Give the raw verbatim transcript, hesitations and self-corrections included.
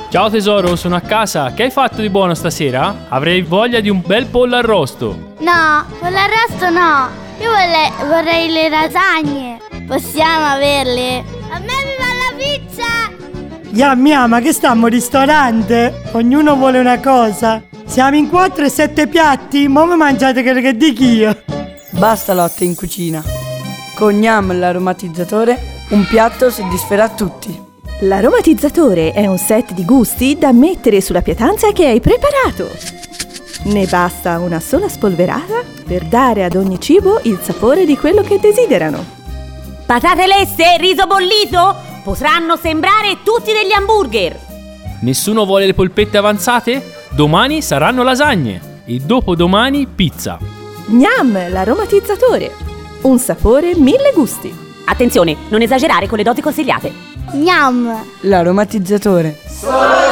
Ciao tesoro, sono a casa. Che hai fatto di buono stasera? Avrei voglia di un bel pollo arrosto. No, pollo arrosto no. Io vorrei, vorrei le lasagne. Possiamo averle? A me mi va la pizza! Ya mia, ma che stiamo al ristorante? Ognuno vuole una cosa. Siamo in quattro e sette piatti? Mo' mi mangiate quello che dico io. Basta lotte in cucina. Con Gnam l'aromatizzatore, un piatto soddisferà tutti. L'aromatizzatore è un set di gusti da mettere sulla pietanza che hai preparato. Ne basta una sola spolverata per dare ad ogni cibo il sapore di quello che desiderano. Patate lesse e riso bollito potranno sembrare tutti degli hamburger. Nessuno vuole le polpette avanzate? Domani saranno lasagne e dopodomani pizza. Gnam l'aromatizzatore. Un sapore, mille gusti. Attenzione, non esagerare con le doti consigliate. Gnam! L'aromatizzatore. Solo